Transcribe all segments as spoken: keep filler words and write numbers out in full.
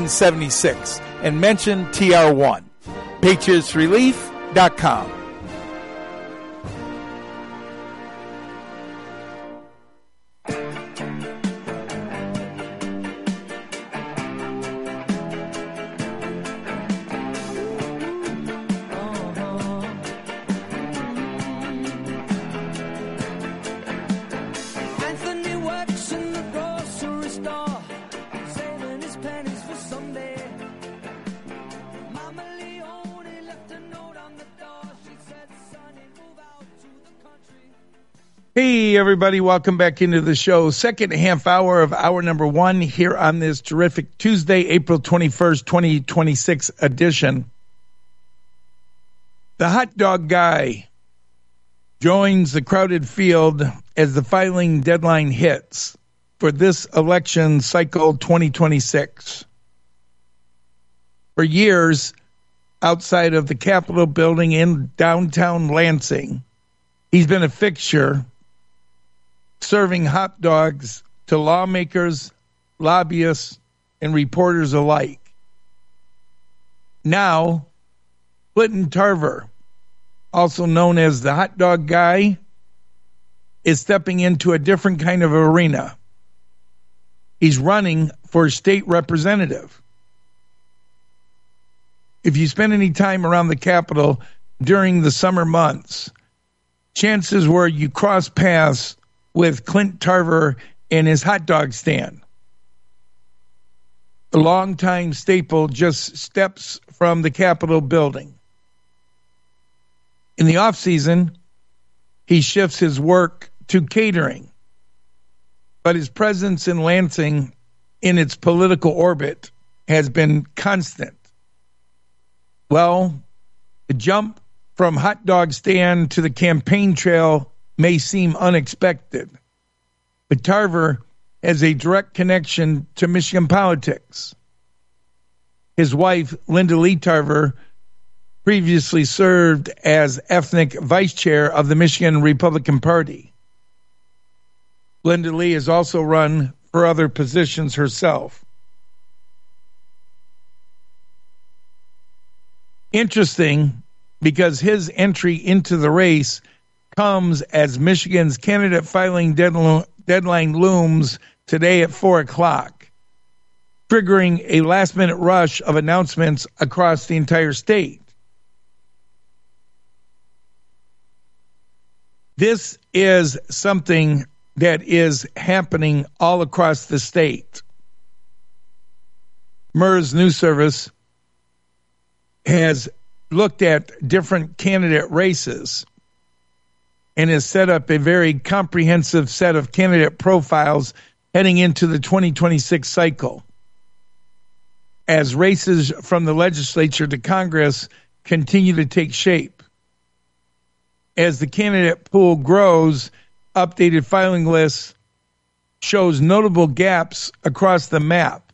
seven seven six and mention T R one. patriots relief dot com. Hey, everybody. Welcome back into the show. Second half hour of hour number one here on this terrific Tuesday, April twenty-first, twenty twenty-six edition. The hot dog guy joins the crowded field as the filing deadline hits for this election cycle twenty twenty-six. For years, outside of the Capitol building in downtown Lansing, he's been a fixture, serving hot dogs to lawmakers, lobbyists, and reporters alike. Now, Clinton Tarver, also known as the hot dog guy, is stepping into a different kind of arena. He's running for state representative. If you spend any time around the Capitol during the summer months, chances were you cross paths with Clint Tarver and his hot dog stand. The longtime staple just steps from the Capitol building. In the off-season, he shifts his work to catering, but his presence in Lansing in its political orbit has been constant. Well, the jump from hot dog stand to the campaign trail may seem unexpected, but Tarver has a direct connection to Michigan politics. His wife, Linda Lee Tarver, previously served as ethnic vice chair of the Michigan Republican Party. Linda Lee has also run for other positions herself. Interesting, because his entry into the race comes as Michigan's candidate filing deadline looms today at four o'clock, triggering a last-minute rush of announcements across the entire state. This is something that is happening all across the state. M E R S News Service has looked at different candidate races and has set up a very comprehensive set of candidate profiles heading into the twenty twenty-six cycle. As races from the legislature to Congress continue to take shape. As the candidate pool grows, updated filing lists shows notable gaps across the map.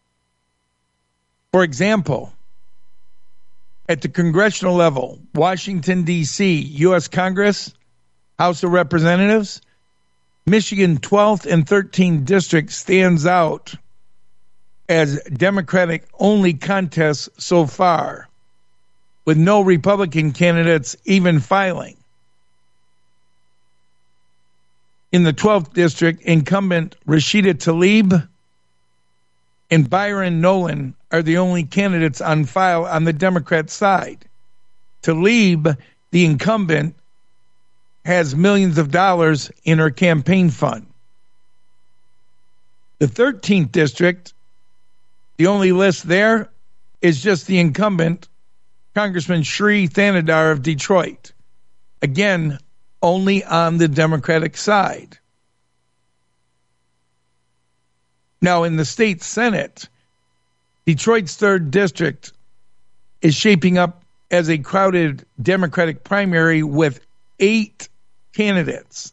For example, at the congressional level, Washington, D C, U S Congress, House of Representatives, Michigan twelfth and thirteenth District stands out as Democratic-only contests so far, with no Republican candidates even filing. In the twelfth District, incumbent Rashida Tlaib and Byron Nolan are the only candidates on file on the Democrat side. Tlaib, the incumbent, has millions of dollars in her campaign fund. The thirteenth District, the only list there is just the incumbent, Congressman Sri Thanadar of Detroit. Again, only on the Democratic side. Now, in the state Senate, Detroit's third District is shaping up as a crowded Democratic primary with eight candidates.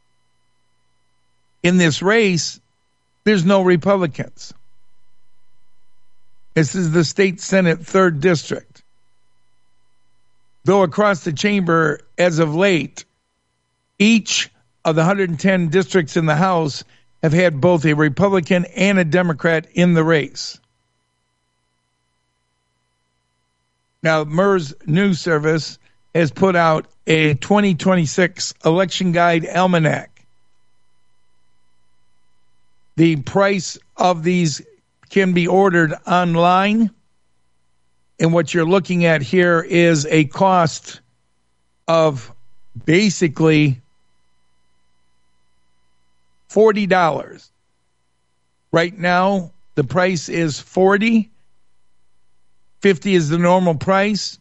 In this race, there's no Republicans. This is the state Senate third District. Though across the chamber, as of late, each of the one hundred ten districts in the House have had both a Republican and a Democrat in the race. Now, MERS News Service has put out a twenty twenty-six Election Guide Almanac. The price of these can be ordered online. And what you're looking at here is a cost of basically forty dollars. Right now, the price is forty dollars. fifty dollars is the normal price.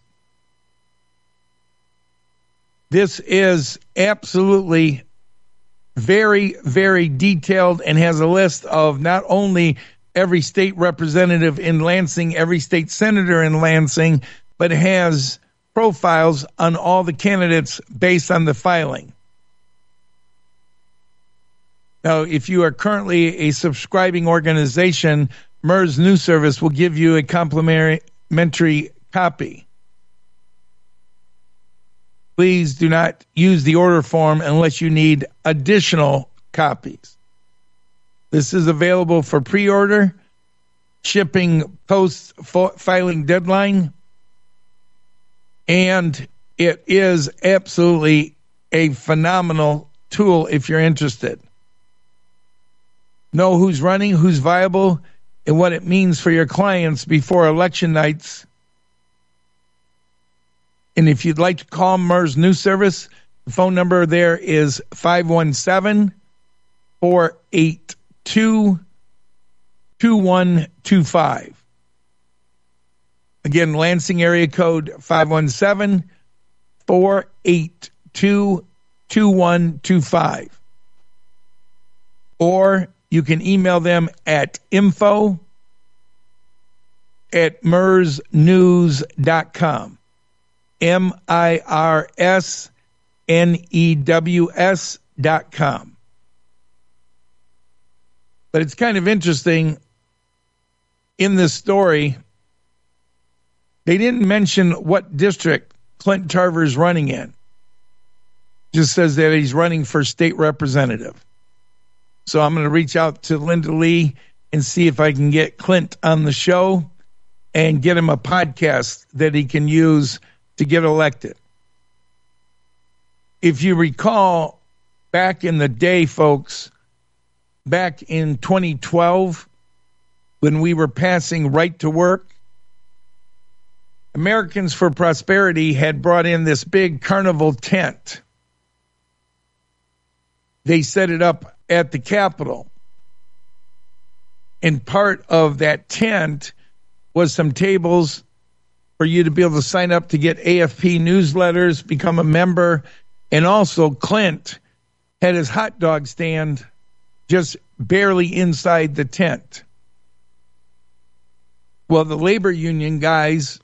This is absolutely very, very detailed and has a list of not only every state representative in Lansing, every state senator in Lansing, but has profiles on all the candidates based on the filing. Now, if you are currently a subscribing organization, MERS News Service will give you a complimentary copy. Please do not use the order form unless you need additional copies. This is available for pre-order, shipping post-filing deadline, and it is absolutely a phenomenal tool if you're interested. Know who's running, who's viable, and what it means for your clients before election nights. And if you'd like to call MERS News Service, the phone number there is five one seven, four eight two, two one two five. Again, Lansing area code five one seven, four eight two, two one two five. Or you can email them at info at mers news dot com. M I R S N E W S dot com. But it's kind of interesting in this story, they didn't mention what district Clint Tarver is running in. Just says that he's running for state representative. So I'm going to reach out to Linda Lee and see if I can get Clint on the show and get him a podcast that he can use to get elected. If you recall, back in the day, folks, back in twenty twelve, when we were passing right to work, Americans for Prosperity had brought in this big carnival tent. They set it up at the Capitol. And part of that tent was some tables for you to be able to sign up to get A F P newsletters, become a member. And also Clint had his hot dog stand just barely inside the tent. Well, the labor union guys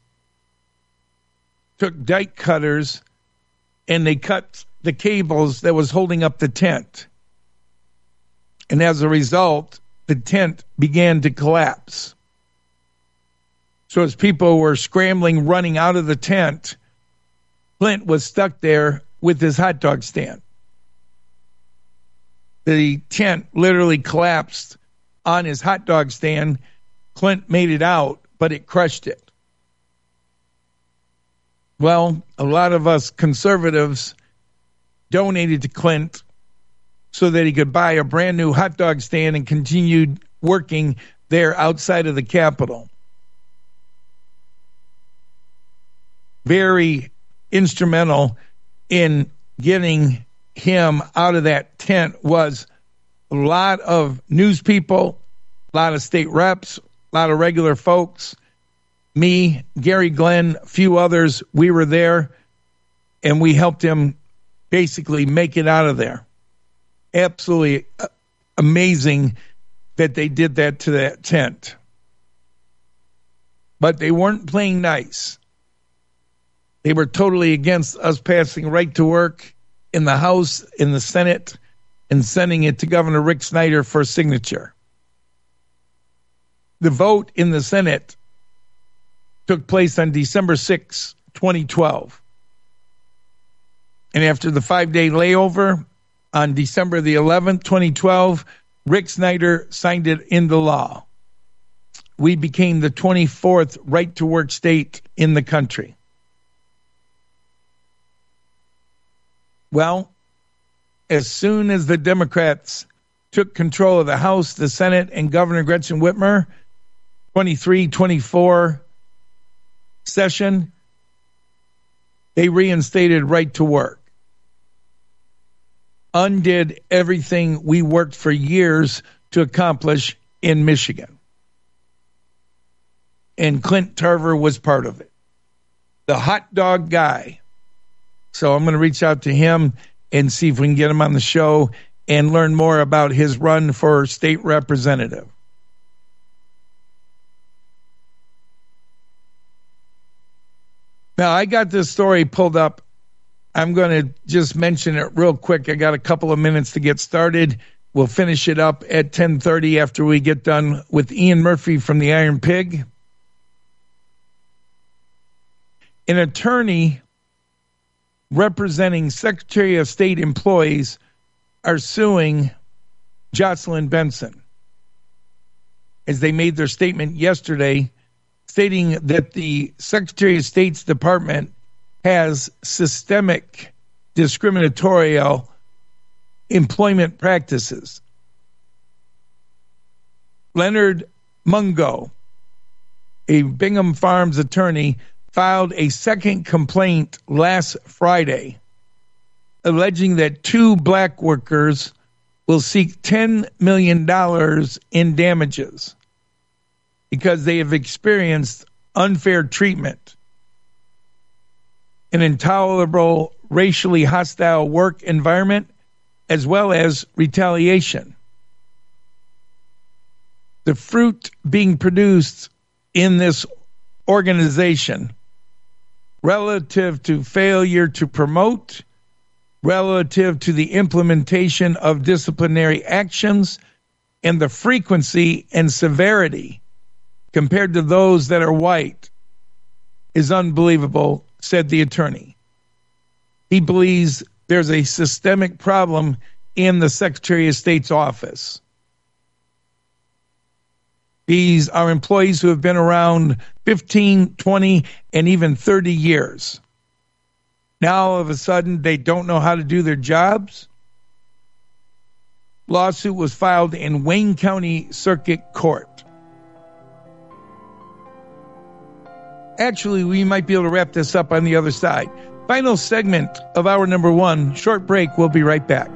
took dike cutters and they cut the cables that was holding up the tent. And as a result, the tent began to collapse. So as people were scrambling, running out of the tent, Clint was stuck there with his hot dog stand. The tent literally collapsed on his hot dog stand. Clint made it out, but it crushed it. Well, a lot of us conservatives donated to Clint so that he could buy a brand new hot dog stand and continued working there outside of the Capitol. Very instrumental in getting him out of that tent was a lot of news people, a lot of state reps, a lot of regular folks. Me, Gary Glenn, a few others, we were there, and we helped him basically make it out of there. Absolutely amazing that they did that to that tent. But they weren't playing nice. They were totally against us passing right to work in the House, in the Senate, and sending it to Governor Rick Snyder for signature. The vote in the Senate took place on December sixth, twenty twelve. And after the five-day layover, on December the eleventh, twenty twelve, Rick Snyder signed it into law. we became the twenty-fourth right-to-work state in the country. Well, as soon as the Democrats took control of the House, the Senate, and Governor Gretchen Whitmer, twenty-three twenty-four session, they reinstated right to work. Undid everything we worked for years to accomplish in Michigan. And Clint Tarver was part of it. The hot dog guy. So I'm going to reach out to him and see if we can get him on the show and learn more about his run for state representative. Now, I got this story pulled up. I'm going to just mention it real quick. I got a couple of minutes to get started. We'll finish it up at ten thirty after we get done with Ian Murphy from the Iron Pig. An attorney representing Secretary of State employees are suing Jocelyn Benson, as they made their statement yesterday, stating that the Secretary of State's department has systemic discriminatory employment practices. Leonard Mungo, a Bingham Farms attorney, filed a second complaint last Friday, alleging that two black workers will seek ten million dollars in damages because they have experienced unfair treatment, an intolerable, racially hostile work environment, as well as retaliation. The fruit being produced in this organization relative to failure to promote, relative to the implementation of disciplinary actions, and the frequency and severity compared to those that are white is unbelievable, said the attorney. He believes there's a systemic problem in the Secretary of State's office. These are employees who have been around fifteen, twenty, and even thirty years. Now, all of a sudden, they don't know how to do their jobs. Lawsuit was filed in Wayne County Circuit Court. Actually, we might be able to wrap this up on the other side. Final segment of hour number one. Short break. We'll be right back.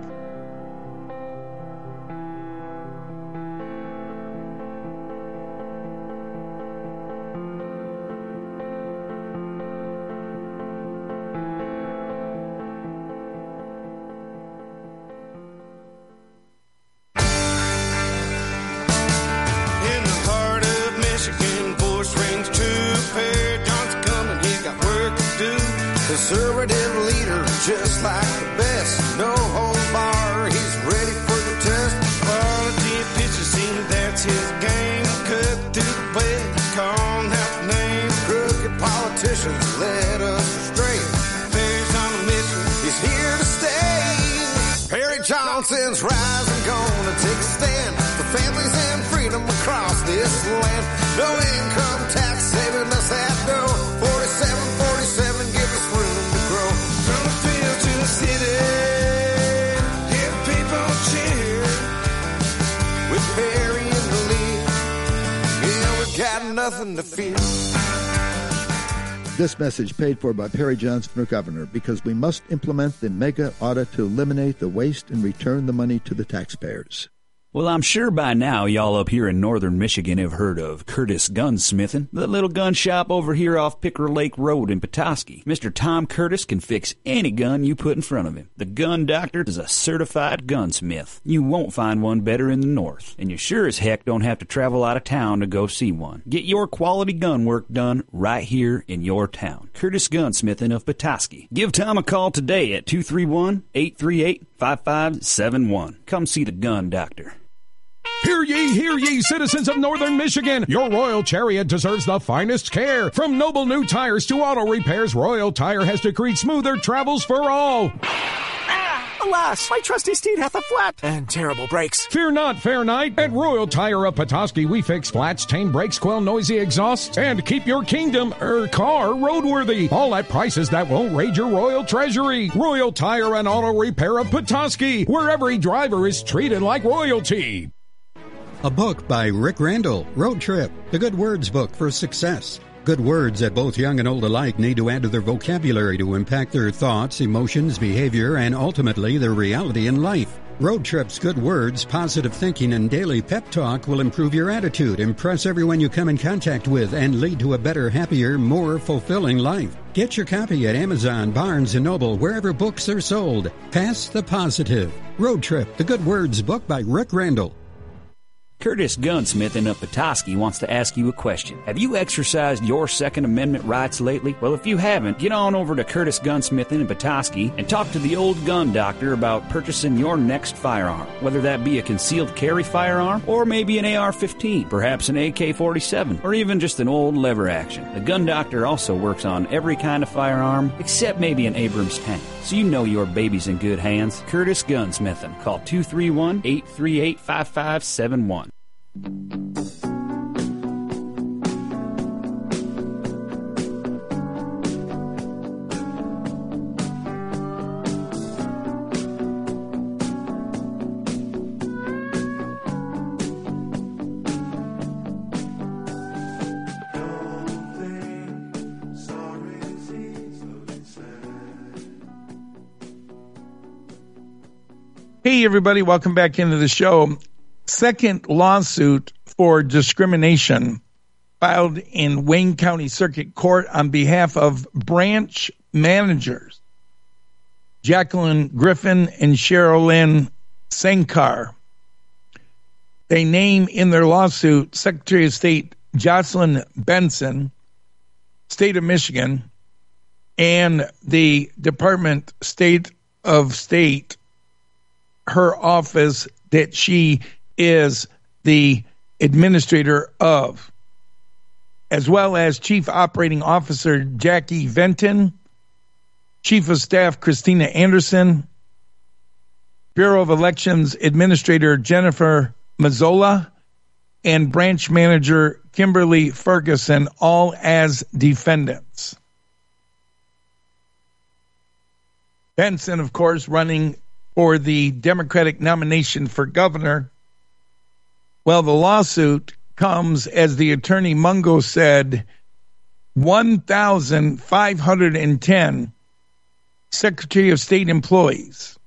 Conservative leader, just like the best. No hold bar, he's ready for the test. Quality efficiency, that's his game. Cut through the play, calling out the name. Crooked politicians led us astray. Perry's on a mission, he's here to stay. Perry Johnson's rising, gonna take a stand for families and freedom across this land. No income tax saving us that dough. forty-seven forty-seven, give us room to grow. From the field to the city, give people cheer. With Perry in the lead, yeah, we got nothing to fear. This message paid for by Perry Johnson for governor, because we must implement the mega audit to eliminate the waste and return the money to the taxpayers. Well, I'm sure by now y'all up here in northern Michigan have heard of Curtis Gunsmithing, the little gun shop over here off Picker Lake Road in Petoskey. Mister Tom Curtis can fix any gun you put in front of him. The Gun Doctor is a certified gunsmith. You won't find one better in the north, and you sure as heck don't have to travel out of town to go see one. Get your quality gun work done right here in your town. Curtis Gunsmithing of Petoskey. Give Tom a call today at two three one, eight three eight, five five seven one. Come see the Gun Doctor. Hear ye, hear ye, citizens of northern Michigan. Your Royal Chariot deserves the finest care. From noble new tires to auto repairs, Royal Tire has decreed smoother travels for all. Alas, my trusty steed hath a flat and terrible brakes. Fear not, fair knight. At Royal Tire of Petoskey, we fix flats, tame brakes, quell noisy exhausts, and keep your kingdom, er, car roadworthy. All at prices that won't raid your royal treasury. Royal Tire and Auto Repair of Petoskey, where every driver is treated like royalty. A book by Rick Randall, Road Trip, the Good Words book for success. Good words that both young and old alike need to add to their vocabulary to impact their thoughts, emotions, behavior, and ultimately their reality in life. Road Trip's Good Words, positive thinking, and daily pep talk will improve your attitude, impress everyone you come in contact with, and lead to a better, happier, more fulfilling life. Get your copy at Amazon, Barnes and Noble, wherever books are sold. Pass the positive. Road Trip, the Good Words book by Rick Randall. Curtis Gunsmith of Petoskey wants to ask you a question. Have you exercised your Second Amendment rights lately? Well, if you haven't, get on over to Curtis Gunsmith in Petoskey and talk to the old gun doctor about purchasing your next firearm, whether that be a concealed carry firearm or maybe an A R fifteen, perhaps an A K forty-seven, or even just an old lever action. The gun doctor also works on every kind of firearm except maybe an Abrams tank. So you know your baby's in good hands. Curtis Gunsmith. Call two three one, eight three eight, five five seven one. Hey, everybody, welcome back into the show. Second lawsuit for discrimination filed in Wayne County Circuit Court on behalf of branch managers Jacqueline Griffin and Sherilyn Sankar. They name in their lawsuit Secretary of State Jocelyn Benson, State of Michigan, and the Department State of State, her office that she is the administrator of, as well as Chief Operating Officer Jackie Venton, Chief of Staff Christina Anderson, Bureau of Elections Administrator Jennifer Mazzola, and Branch Manager Kimberly Ferguson, all as defendants. Benson, of course, running for the Democratic nomination for governor. Well, the lawsuit comes, as the attorney Mungo said, one thousand five hundred ten Secretary of State employees,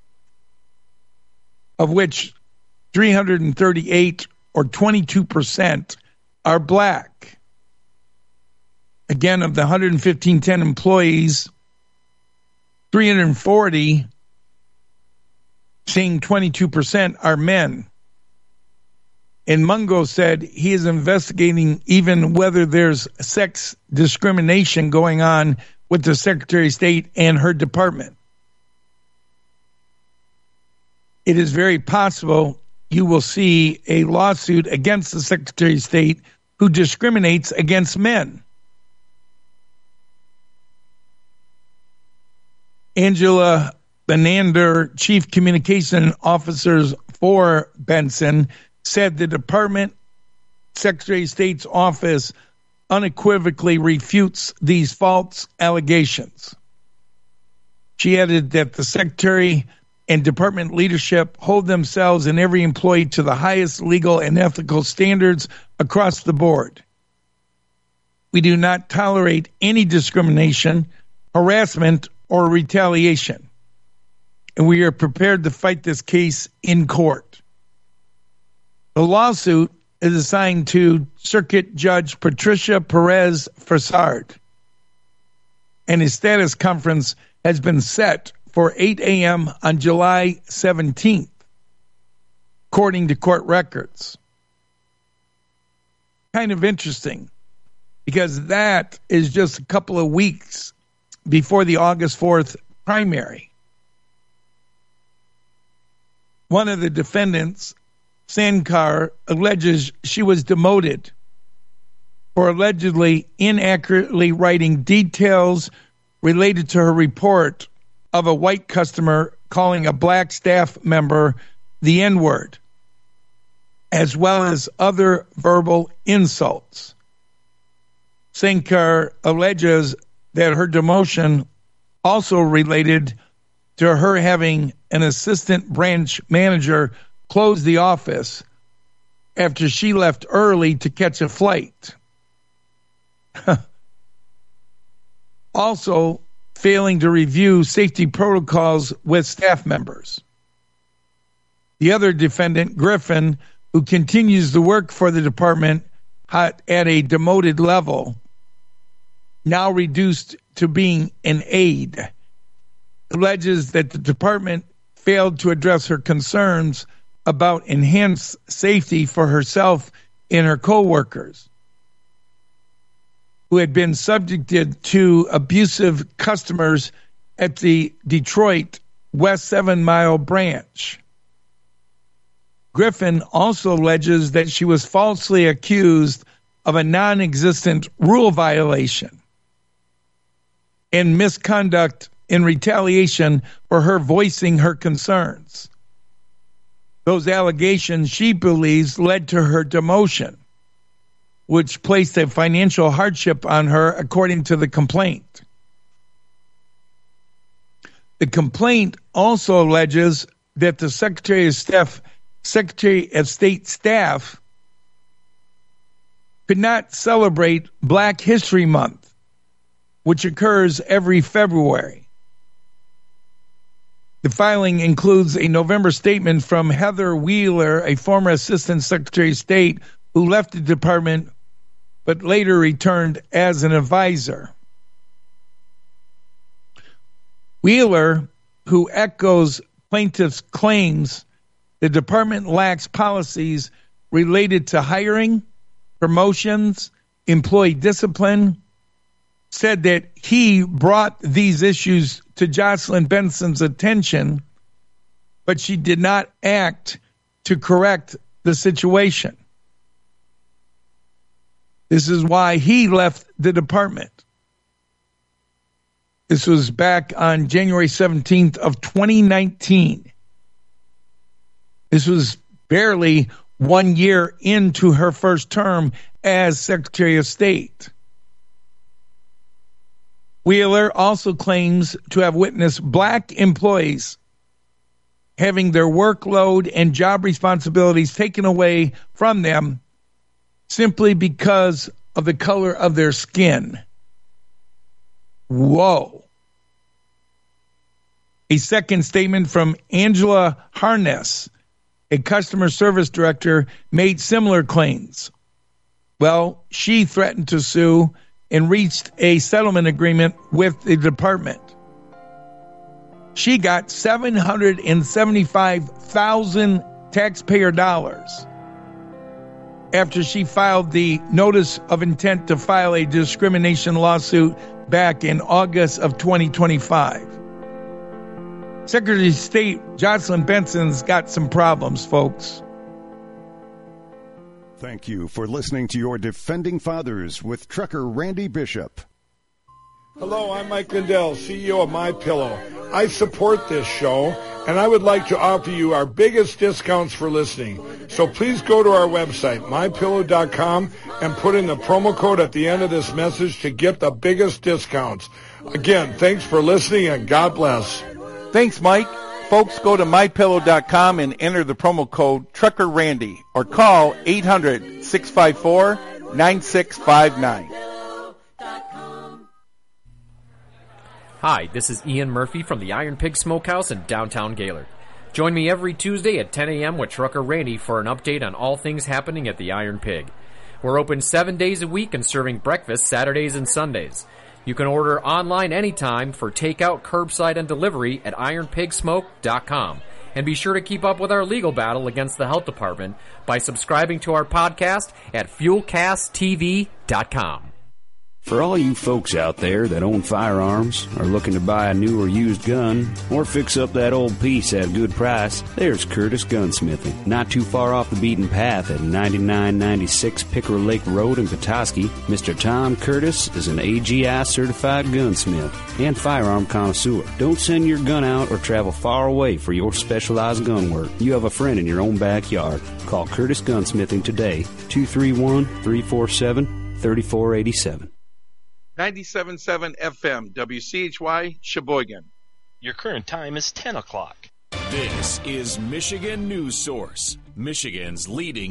of which three hundred thirty-eight, or twenty-two percent, are black. Again, of the one hundred fifteen ten employees, three hundred forty, saying twenty-two percent, are men. And Mungo said he is investigating even whether there's sex discrimination going on with the Secretary of State and her department. It is very possible you will see a lawsuit against the Secretary of State who discriminates against men. Angela Benander, Chief Communication Officer for Benson, said the Department Secretary of State's office unequivocally refutes these false allegations. She added that the Secretary and Department leadership hold themselves and every employee to the highest legal and ethical standards across the board. We do not tolerate any discrimination, harassment, or retaliation, and we are prepared to fight this case in court. The lawsuit is assigned to Circuit Judge Patricia Perez Farsard, and his status conference has been set for eight a.m. on July seventeenth, according to court records. Kind of interesting, because that is just a couple of weeks before the August fourth primary. One of the defendants, Sankar, alleges she was demoted for allegedly inaccurately writing details related to her report of a white customer calling a black staff member the N-word, as well as other verbal insults. Sankar alleges that her demotion also related to her having an assistant branch manager close the office after she left early to catch a flight. Also, failing to review safety protocols with staff members. The other defendant, Griffin, who continues to work for the department at a demoted level, now reduced to being an aide, alleges that the department failed to address her concerns about enhanced safety for herself and her co-workers, who had been subjected to abusive customers at the Detroit West Seven Mile branch. Griffin also alleges that she was falsely accused of a non-existent rule violation and misconduct in retaliation for her voicing her concerns. Those allegations, she believes, led to her demotion, which placed a financial hardship on her, according to the complaint. The complaint also alleges that the Secretary of Staff, Secretary of State staff could not celebrate Black History Month, which occurs every February. The filing includes a November statement from Heather Wheeler, a former Assistant Secretary of State who left the department but later returned as an advisor. Wheeler, who echoes plaintiffs' claims the department lacks policies related to hiring, promotions, employee discipline, said that he brought these issues to Jocelyn Benson's attention, but she did not act to correct the situation. This is why he left the department. This was back on January seventeenth of twenty nineteen. This was barely one year into her first term as Secretary of State. Wheeler also claims to have witnessed black employees having their workload and job responsibilities taken away from them simply because of the color of their skin. Whoa. A second statement from Angela Harness, a customer service director, made similar claims. Well, she threatened to sue and reached a settlement agreement with the department. She got seven hundred seventy-five thousand taxpayer dollars after she filed the notice of intent to file a discrimination lawsuit back in August of twenty twenty-five. Secretary of State Jocelyn Benson's got some problems, folks. Thank you for listening to your Defending Fathers with Trucker Randy Bishop. Hello, I'm Mike Lindell, C E O of MyPillow. I support this show, and I would like to offer you our biggest discounts for listening. So please go to our website, my pillow dot com, and put in the promo code at the end of this message to get the biggest discounts. Again, thanks for listening, and God bless. Thanks, Mike. Folks, go to my pillow dot com and enter the promo code Trucker Randy or call eight hundred, six five four, nine six five nine. Hi, this is Ian Murphy from the Iron Pig Smokehouse in downtown Gaylord. Join me every Tuesday at ten a.m. with Trucker Randy for an update on all things happening at the Iron Pig. We're open seven days a week and serving breakfast Saturdays and Sundays. You can order online anytime for takeout, curbside, and delivery at iron pig smoke dot com. And be sure to keep up with our legal battle against the health department by subscribing to our podcast at fuel cast t v dot com. For all you folks out there that own firearms, are looking to buy a new or used gun, or fix up that old piece at a good price, there's Curtis Gunsmithing. Not too far off the beaten path at ninety-nine ninety-six Picker Lake Road in Petoskey, Mister Tom Curtis is an A G I certified gunsmith and firearm connoisseur. Don't send your gun out or travel far away for your specialized gun work. You have a friend in your own backyard. Call Curtis Gunsmithing today, two three one, three four seven, three four eight seven. ninety-seven point seven F M, W C H Y, Sheboygan. Your current time is ten o'clock. This is Michigan News Source, Michigan's leading